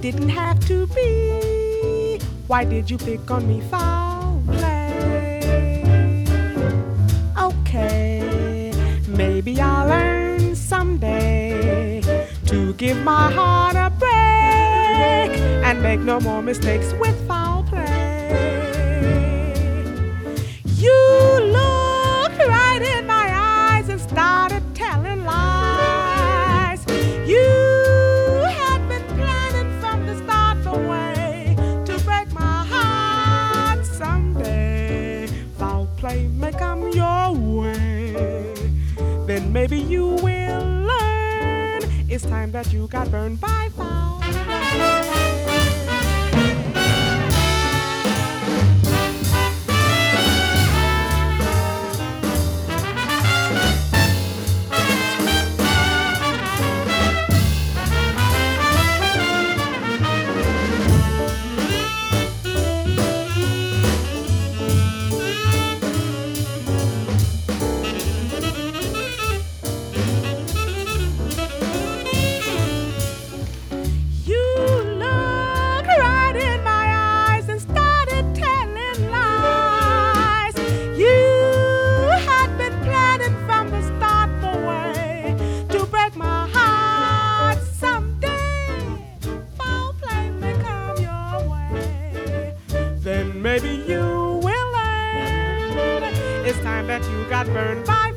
didn't have to be. Why did you pick on me, foul play? Okay, maybe I'll learn someday to give my heart a break and make no more mistakes with foul play. You looked right in my eyes and started telling lies. You had been planning from the start the way to break my heart someday. Foul play may come your way, then maybe you will learn it's time that you got burned by foul play. Maybe you will learn it's time that you got burned by